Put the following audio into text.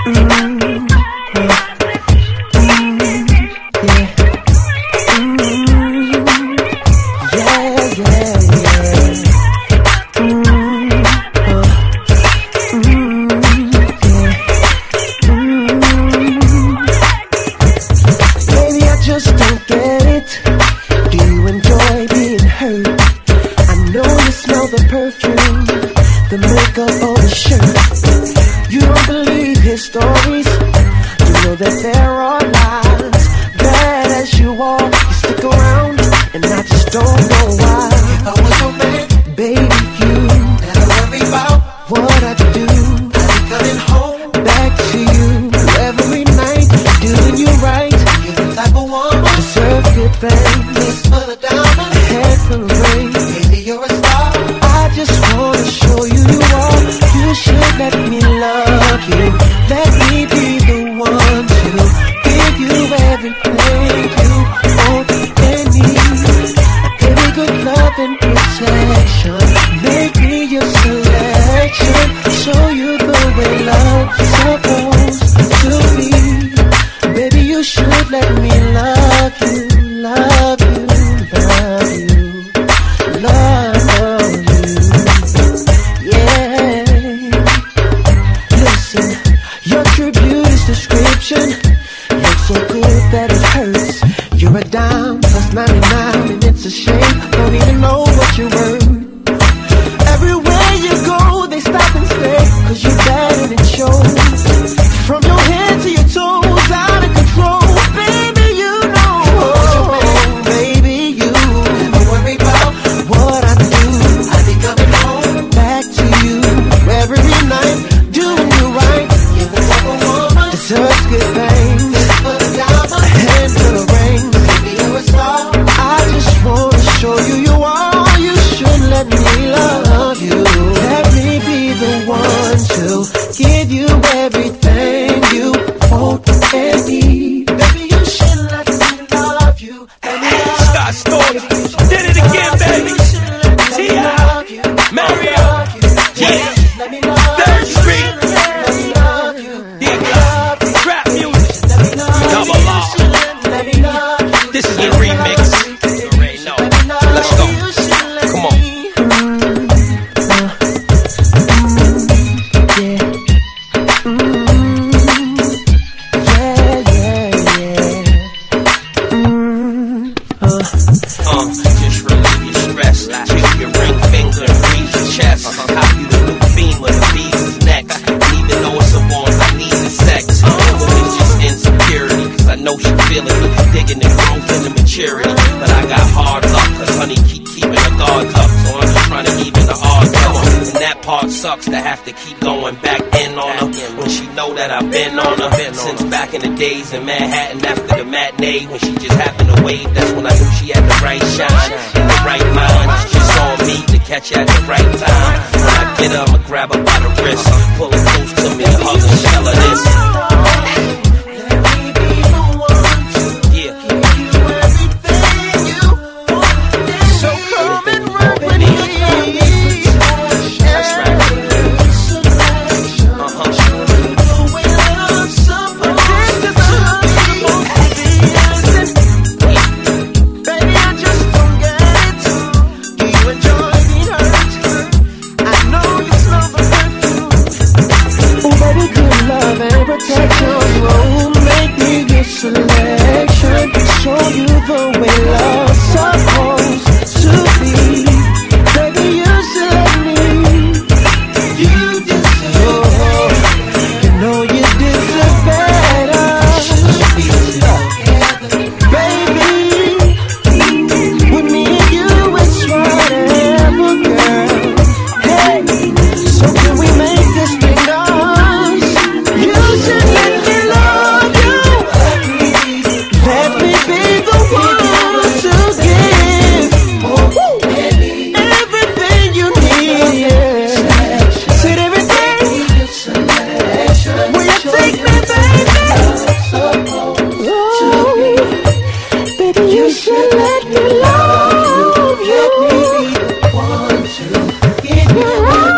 Days in Manhattan after the matinee, when she just happened to wave, that's when I knew she had the right shine and the right mind. It's just on me to catch her at the right time. When I get her, I'ma grab her by the wrist, pull her close to me and hug her, tell her this. should let me love you. Let me be the one to give you